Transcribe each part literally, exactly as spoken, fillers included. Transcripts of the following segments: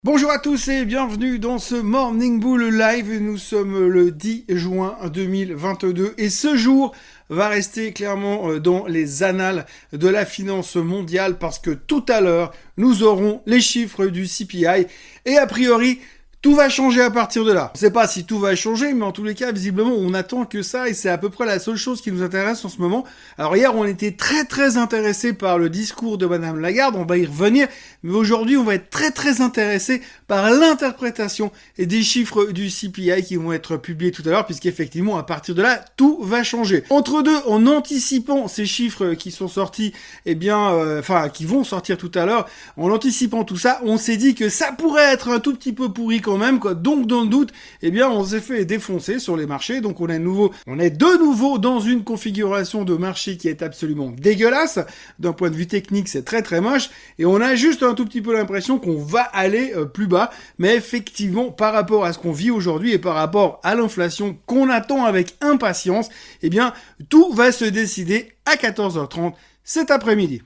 Bonjour à tous et bienvenue dans ce Morning Bull Live. Nous sommes le dix juin deux mille vingt-deux et ce jour va rester clairement dans les annales de la finance mondiale parce que tout à l'heure, nous aurons les chiffres du C P I et a priori, tout va changer à partir de là. On ne sait pas si tout va changer, mais en tous les cas, visiblement, on attend que ça, et c'est à peu près la seule chose qui nous intéresse en ce moment. Alors hier, on était très très intéressé par le discours de Madame Lagarde, on va y revenir, mais aujourd'hui, on va être très très intéressé par l'interprétation et des chiffres du C P I qui vont être publiés tout à l'heure, puisqu'effectivement, à partir de là, tout va changer. Entre deux, en anticipant ces chiffres qui sont sortis, eh bien, euh, enfin, qui vont sortir tout à l'heure, en anticipant tout ça, on s'est dit que ça pourrait être un tout petit peu pourri quand même, quoi. Donc, dans le doute, eh bien, on s'est fait défoncer sur les marchés. Donc, on est nouveau, on est de nouveau dans une configuration de marché qui est absolument dégueulasse. D'un point de vue technique, c'est très très moche. Et on a juste un tout petit peu l'impression qu'on va aller euh, plus bas. Mais effectivement, par rapport à ce qu'on vit aujourd'hui et par rapport à l'inflation qu'on attend avec impatience, eh bien, tout va se décider à quatorze heures trente cet après-midi.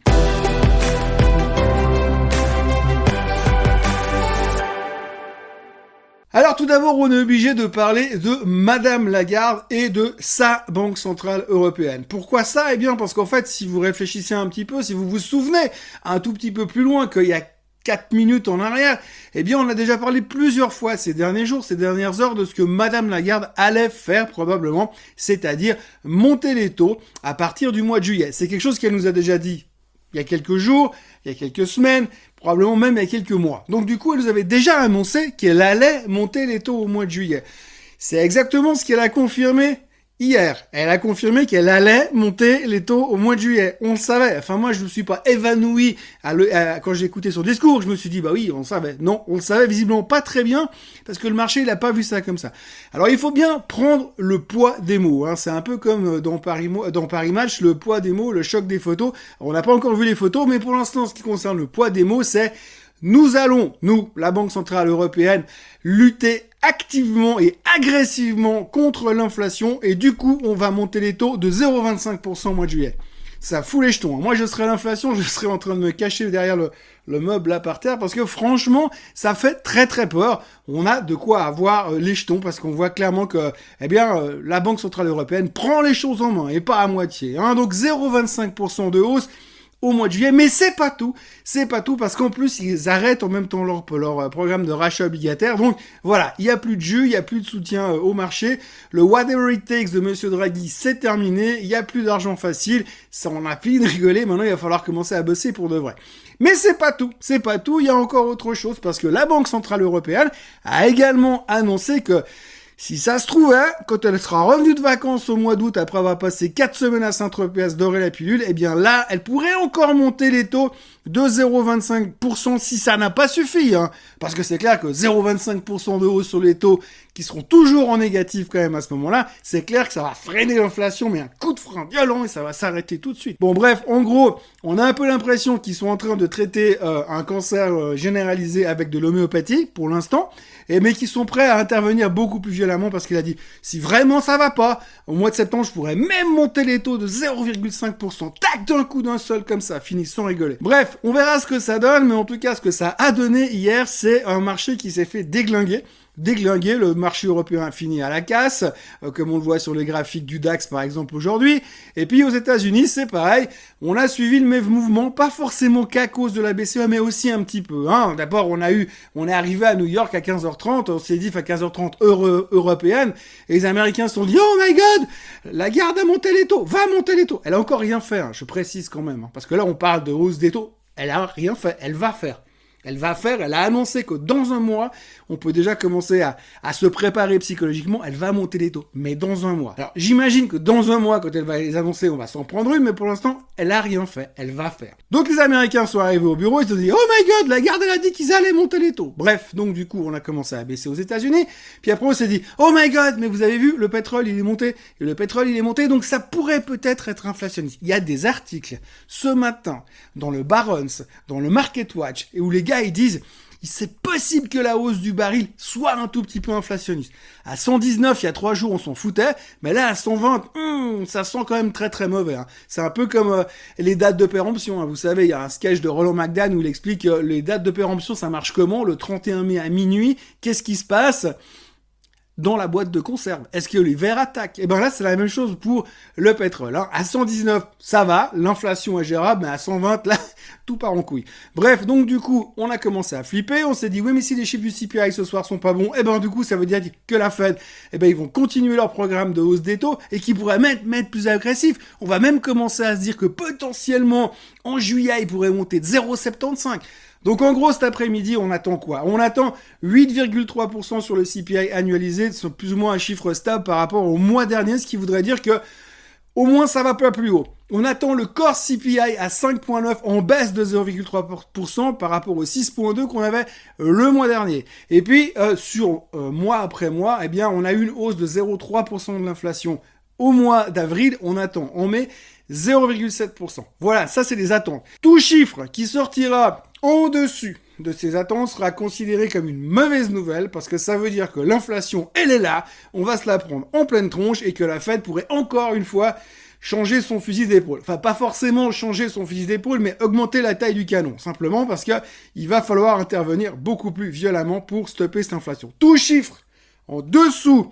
Alors tout d'abord, on est obligé de parler de Madame Lagarde et de sa Banque Centrale Européenne. Pourquoi ça? Eh bien parce qu'en fait, si vous réfléchissez un petit peu, si vous vous souvenez un tout petit peu plus loin qu'il y a quatre minutes en arrière, eh bien on a déjà parlé plusieurs fois ces derniers jours, ces dernières heures de ce que Madame Lagarde allait faire probablement, c'est-à-dire monter les taux à partir du mois de juillet. C'est quelque chose qu'elle nous a déjà dit il y a quelques jours, il y a quelques semaines, probablement même il y a quelques mois. Donc du coup, elle nous avait déjà annoncé qu'elle allait monter les taux au mois de juillet. C'est exactement ce qu'elle a confirmé hier. Elle a confirmé qu'elle allait monter les taux au mois de juillet. On le savait. Enfin, moi, je ne me suis pas évanoui à le, à, quand j'ai écouté son discours. Je me suis dit, bah oui, on le savait. Non, on le savait visiblement pas très bien parce que le marché, il a pas vu ça comme ça. Alors, il faut bien prendre le poids des mots. Hein. C'est un peu comme dans Paris, dans Paris Match, le poids des mots, le choc des photos. Alors, on n'a pas encore vu les photos, mais pour l'instant, ce qui concerne le poids des mots, c'est nous allons, nous, la Banque Centrale Européenne, lutter activement et agressivement contre l'inflation et du coup, on va monter les taux de zéro virgule vingt-cinq pour cent au mois de juillet. Ça fout les jetons. Moi, je serais à l'inflation, je serais en train de me cacher derrière le, le meuble là par terre parce que franchement, ça fait très très peur. On a de quoi avoir euh, les jetons parce qu'on voit clairement que, eh bien, euh, la Banque Centrale Européenne prend les choses en main et pas à moitié. Hein. Donc zéro virgule vingt-cinq pour cent de hausse au mois de juillet, mais c'est pas tout, c'est pas tout parce qu'en plus ils arrêtent en même temps leur, leur programme de rachat obligataire, donc voilà, il y a plus de jus, il y a plus de soutien euh, au marché, le whatever it takes de Monsieur Draghi c'est terminé, il y a plus d'argent facile, ça on a fini de rigoler, maintenant il va falloir commencer à bosser pour de vrai. Mais c'est pas tout, c'est pas tout, il y a encore autre chose parce que la Banque Centrale Européenne a également annoncé que si ça se trouve, hein, quand elle sera revenue de vacances au mois d'août, après avoir passé quatre semaines à Saint-Tropez à se dorer la pilule, eh bien là, elle pourrait encore monter les taux de zéro virgule vingt-cinq pour cent si ça n'a pas suffi. Hein. Parce que c'est clair que zéro virgule vingt-cinq pour cent de hausse sur les taux, qui seront toujours en négatif quand même à ce moment-là, c'est clair que ça va freiner l'inflation, mais un coup de frein violent et ça va s'arrêter tout de suite. Bon bref, en gros, on a un peu l'impression qu'ils sont en train de traiter euh, un cancer euh, généralisé avec de l'homéopathie pour l'instant, et mais qui sont prêts à intervenir beaucoup plus violemment parce qu'il a dit si vraiment ça va pas, au mois de septembre, je pourrais même monter les taux de zéro virgule cinq pour cent, tac d'un coup d'un seul comme ça, fini sans rigoler. Bref, on verra ce que ça donne, mais en tout cas, ce que ça a donné hier, c'est un marché qui s'est fait déglinguer. Déglinguer, le marché européen a fini à la casse, euh, comme on le voit sur les graphiques du DAX par exemple aujourd'hui. Et puis aux États-Unis, c'est pareil, on a suivi le même mouvement, pas forcément qu'à cause de la B C E, mais aussi un petit peu. Hein. D'abord, on a eu, on est arrivé à New York à quinze heures trente, on s'est dit à quinze heures trente heure européenne, et les Américains se sont dit oh my God, Lagarde a monté les taux, va monter les taux. Elle a encore rien fait, hein, je précise quand même, hein, parce que là on parle de hausse des taux, elle a rien fait, elle va faire. Elle va faire, elle a annoncé que dans un mois, on peut déjà commencer à, à se préparer psychologiquement, elle va monter les taux, mais dans un mois. Alors j'imagine que dans un mois, quand elle va les annoncer, on va s'en prendre une, mais pour l'instant, elle a rien fait, elle va faire. Donc les Américains sont arrivés au bureau, ils se sont dit « Oh my God, Lagarde, elle a dit qu'ils allaient monter les taux !» Bref, donc du coup, on a commencé à baisser aux États-Unis, puis après on s'est dit « Oh my God, mais vous avez vu, le pétrole, il est monté, et le pétrole, il est monté, donc ça pourrait peut-être être inflationniste. » Il y a des articles, ce matin, dans le Barron's, dans le Market Watch, et où les gars, ils disent c'est possible que la hausse du baril soit un tout petit peu inflationniste. À cent dix-neuf, il y a trois jours, on s'en foutait, mais là, à cent vingt, hum, ça sent quand même très très mauvais. Hein. C'est un peu comme euh, les dates de péremption. Hein. Vous savez, il y a un sketch de Roland McDan où il explique euh, les dates de péremption, ça marche comment? Le trente et un mai à minuit, qu'est-ce qui se passe dans la boîte de conserve? Est-ce que les verres attaquent? Et ben là, c'est la même chose pour le pétrole. Hein. À cent dix-neuf, ça va, l'inflation est gérable, mais à cent vingt, là, tout part en couille. Bref, donc du coup, on a commencé à flipper, on s'est dit, oui, mais si les chiffres du C P I ce soir sont pas bons, et ben du coup, ça veut dire que la Fed, eh ben ils vont continuer leur programme de hausse des taux, et qu'ils pourraient même être plus agressifs. On va même commencer à se dire que potentiellement, en juillet, ils pourraient monter de zéro virgule soixante-quinze. Donc en gros, cet après-midi, on attend quoi? On attend huit virgule trois pour cent sur le C P I annualisé, c'est plus ou moins un chiffre stable par rapport au mois dernier, ce qui voudrait dire que au moins ça va pas plus haut. On attend le core C P I à cinq virgule neuf en baisse de zéro virgule trois pour cent par rapport au six virgule deux qu'on avait le mois dernier. Et puis euh, sur euh, mois après mois, eh bien on a eu une hausse de zéro virgule trois pour cent de l'inflation au mois d'avril. On attend en mai zéro virgule sept pour cent. Voilà, ça c'est les attentes. Tout chiffre qui sortira en dessus de ces attentes sera considéré comme une mauvaise nouvelle parce que ça veut dire que l'inflation, elle est là, on va se la prendre en pleine tronche et que la Fed pourrait encore une fois changer son fusil d'épaule. Enfin, pas forcément changer son fusil d'épaule, mais augmenter la taille du canon. Simplement parce que il va falloir intervenir beaucoup plus violemment pour stopper cette inflation. Tout chiffre en dessous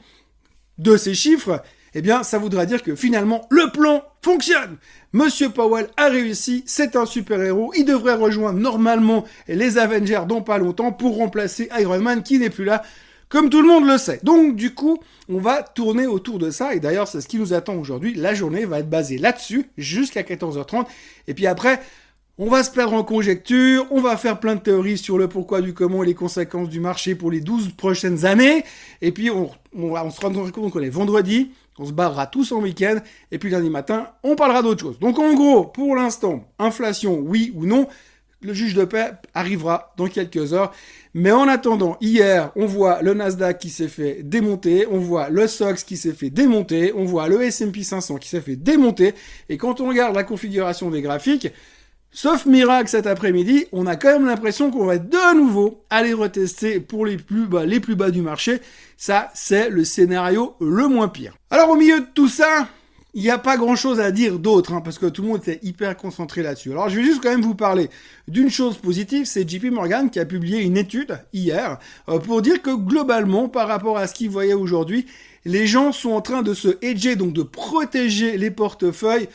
de ces chiffres, eh bien, ça voudra dire que finalement, le plan fonctionne. Monsieur Powell a réussi, c'est un super-héros, il devrait rejoindre normalement les Avengers dans pas longtemps pour remplacer Iron Man qui n'est plus là, comme tout le monde le sait. Donc, du coup, on va tourner autour de ça, et d'ailleurs, c'est ce qui nous attend aujourd'hui. La journée va être basée là-dessus, jusqu'à quatorze heures trente, et puis après, on va se perdre en conjecture, on va faire plein de théories sur le pourquoi du comment et les conséquences du marché pour les douze prochaines années, et puis on, on, on se rendra compte qu'on est vendredi, on se barrera tous en week-end, et puis lundi matin, on parlera d'autre chose. Donc en gros, pour l'instant, inflation, oui ou non, le juge de paix arrivera dans quelques heures. Mais en attendant, hier, on voit le Nasdaq qui s'est fait démonter, on voit le S O X qui s'est fait démonter, on voit le S and P cinq cents qui s'est fait démonter, et quand on regarde la configuration des graphiques, sauf miracle cet après-midi, on a quand même l'impression qu'on va de nouveau aller retester pour les plus bas, les plus bas du marché. Ça, c'est le scénario le moins pire. Alors au milieu de tout ça, il n'y a pas grand-chose à dire d'autre, hein, parce que tout le monde était hyper concentré là-dessus. Alors je vais juste quand même vous parler d'une chose positive, c'est J P Morgan qui a publié une étude hier euh, pour dire que globalement, par rapport à ce qu'ils voyaient aujourd'hui, les gens sont en train de se hedger, donc de protéger les portefeuilles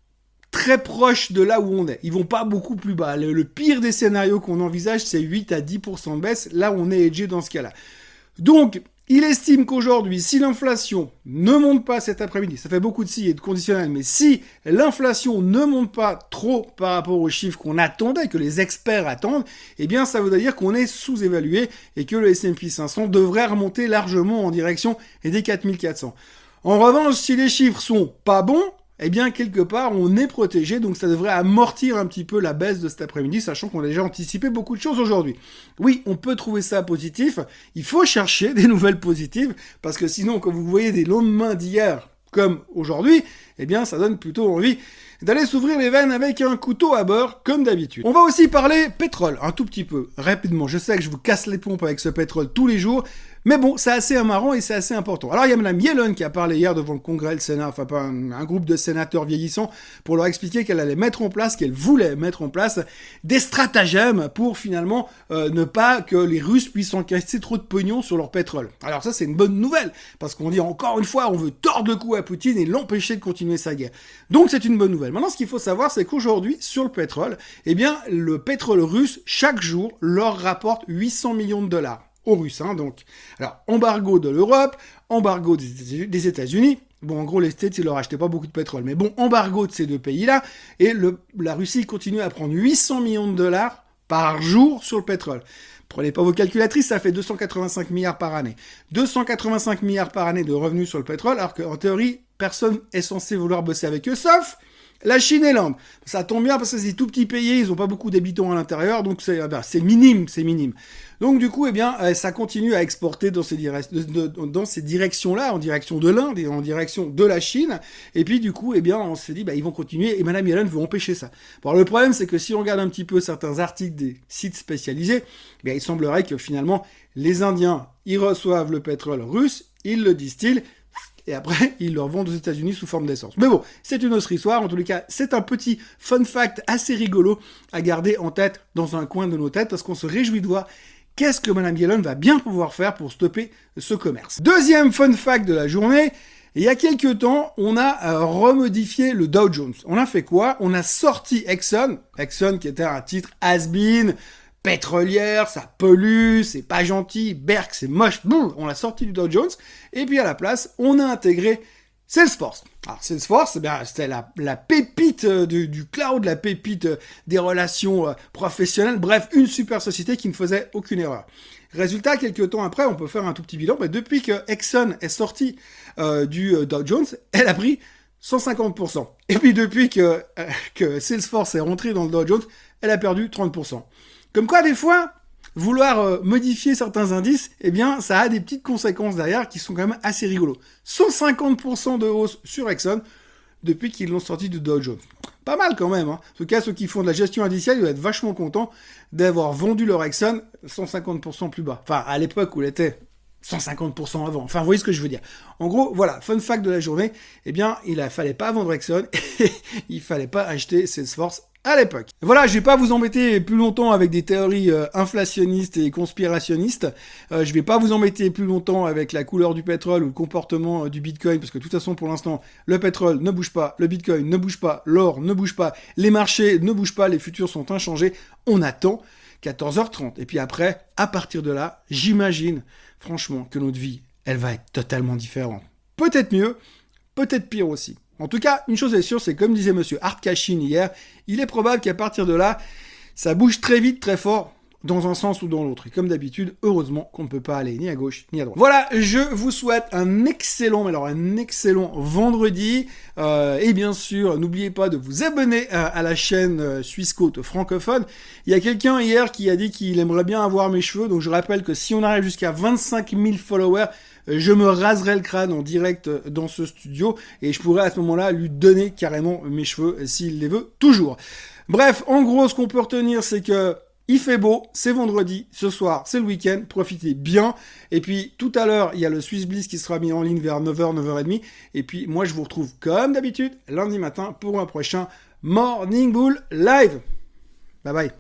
très proche de là où on est. Ils vont pas beaucoup plus bas. Le, le pire des scénarios qu'on envisage, c'est huit à dix pour cent de baisse. Là, on est hedgé dans ce cas-là. Donc, il estime qu'aujourd'hui, si l'inflation ne monte pas cet après-midi, ça fait beaucoup de si et de conditionnels, mais si l'inflation ne monte pas trop par rapport aux chiffres qu'on attendait, que les experts attendent, eh bien, ça veut dire qu'on est sous-évalué et que le S and P cinq cents devrait remonter largement en direction des quatre mille quatre cents. En revanche, si les chiffres sont pas bons, eh bien, quelque part, on est protégé, donc ça devrait amortir un petit peu la baisse de cet après-midi, sachant qu'on a déjà anticipé beaucoup de choses aujourd'hui. Oui, on peut trouver ça positif, il faut chercher des nouvelles positives, parce que sinon, quand vous voyez des lendemains d'hier, comme aujourd'hui, eh bien, ça donne plutôt envie d'aller s'ouvrir les veines avec un couteau à beurre, comme d'habitude. On va aussi parler pétrole, un tout petit peu, rapidement. Je sais que je vous casse les pompes avec ce pétrole tous les jours, mais bon, c'est assez marrant et c'est assez important. Alors, il y a Mme Yellen qui a parlé hier devant le Congrès, le Sénat, enfin pas un, un groupe de sénateurs vieillissants, pour leur expliquer qu'elle allait mettre en place, qu'elle voulait mettre en place des stratagèmes pour finalement euh, ne pas que les Russes puissent encaisser trop de pognon sur leur pétrole. Alors ça, c'est une bonne nouvelle, parce qu'on dit encore une fois, on veut tordre le cou à Poutine et l'empêcher de continuer sa guerre. Donc c'est une bonne nouvelle. Maintenant, ce qu'il faut savoir, c'est qu'aujourd'hui, sur le pétrole, eh bien, le pétrole russe, chaque jour, leur rapporte huit cents millions de dollars. Aux Russes, hein, donc. Alors, embargo de l'Europe, embargo des États-Unis. Bon, en gros, les States, ils leur achetaient pas beaucoup de pétrole. Mais bon, embargo de ces deux pays-là. Et le, la Russie continue à prendre huit cents millions de dollars par jour sur le pétrole. Prenez pas vos calculatrices, ça fait deux cent quatre-vingt-cinq milliards par année. deux cent quatre-vingt-cinq milliards par année de revenus sur le pétrole, alors qu'en théorie, personne est censé vouloir bosser avec eux, sauf La Chine et l'Inde, ça tombe bien parce que c'est des tout petits pays, ils ont pas beaucoup d'habitants à l'intérieur, donc c'est ben, c'est minime, c'est minime. Donc du coup, eh bien, ça continue à exporter dans ces, direc- de, de, dans ces directions-là, en direction de l'Inde et en direction de la Chine. Et puis du coup, eh bien, on s'est dit, bah, ils vont continuer et Madame Yellen veut empêcher ça. Bon, le problème, c'est que si on regarde un petit peu certains articles des sites spécialisés, eh bien, il semblerait que finalement, les Indiens, ils reçoivent le pétrole russe, ils le distillent, et après, ils le revendent aux États-Unis sous forme d'essence. Mais bon, c'est une autre histoire. En tous les cas, c'est un petit fun fact assez rigolo à garder en tête dans un coin de nos têtes, parce qu'on se réjouit de voir qu'est-ce que Madame Yellen va bien pouvoir faire pour stopper ce commerce. Deuxième fun fact de la journée, il y a quelques temps, on a euh, remodifié le Dow Jones. On a fait quoi? On a sorti Exxon, Exxon qui était un titre has-been, pétrolière, ça pollue, c'est pas gentil, berk, c'est moche, boum, on l'a sorti du Dow Jones, et puis à la place, on a intégré Salesforce. Alors Salesforce, eh bien, c'était la, la pépite du, du cloud, la pépite des relations professionnelles, bref, une super société qui ne faisait aucune erreur. Résultat, quelques temps après, on peut faire un tout petit bilan, mais depuis que Exxon est sorti euh, du Dow Jones, elle a pris cent cinquante pour cent. Et puis depuis que, euh, que Salesforce est rentré dans le Dow Jones, elle a perdu trente pour cent. Comme quoi, des fois, vouloir euh, modifier certains indices, eh bien, ça a des petites conséquences derrière qui sont quand même assez rigolos. cent cinquante pour cent de hausse sur Exxon depuis qu'ils l'ont sorti du Dow Jones. Pas mal quand même, hein. En tout cas, ceux qui font de la gestion indicielle, ils doivent être vachement contents d'avoir vendu leur Exxon cent cinquante pour cent plus bas. Enfin, à l'époque où il était cent cinquante pour cent avant. Enfin, vous voyez ce que je veux dire. En gros, voilà, fun fact de la journée, eh bien, il ne fallait pas vendre Exxon et il fallait pas acheter Salesforce à l'époque. Voilà, je vais pas vous embêter plus longtemps avec des théories euh, inflationnistes et conspirationnistes. Euh, je vais pas vous embêter plus longtemps avec la couleur du pétrole ou le comportement euh, du Bitcoin, parce que de toute façon, pour l'instant, le pétrole ne bouge pas, le Bitcoin ne bouge pas, l'or ne bouge pas, les marchés ne bougent pas, les futurs sont inchangés. On attend quatorze heures trente. Et puis après, à partir de là, j'imagine, franchement, que notre vie, elle va être totalement différente. Peut-être mieux, peut-être pire aussi. En tout cas, une chose est sûre, c'est comme disait monsieur Art Cashin hier, il est probable qu'à partir de là, ça bouge très vite, très fort, dans un sens ou dans l'autre. Et comme d'habitude, heureusement qu'on ne peut pas aller ni à gauche ni à droite. Voilà, je vous souhaite un excellent, mais alors un excellent vendredi. Euh, et bien sûr, n'oubliez pas de vous abonner à, à la chaîne euh, Suisse Côte francophone. Il y a quelqu'un hier qui a dit qu'il aimerait bien avoir mes cheveux, donc je rappelle que si on arrive jusqu'à vingt-cinq mille followers, je me raserai le crâne en direct dans ce studio et je pourrais à ce moment-là lui donner carrément mes cheveux s'il les veut toujours. Bref, en gros, ce qu'on peut retenir, c'est que il fait beau, c'est vendredi, ce soir, c'est le week-end, profitez bien. Et puis, tout à l'heure, il y a le Swiss Bliss qui sera mis en ligne vers neuf heures, neuf heures trente. Et puis, moi, je vous retrouve comme d'habitude lundi matin pour un prochain Morning Bull Live. Bye bye.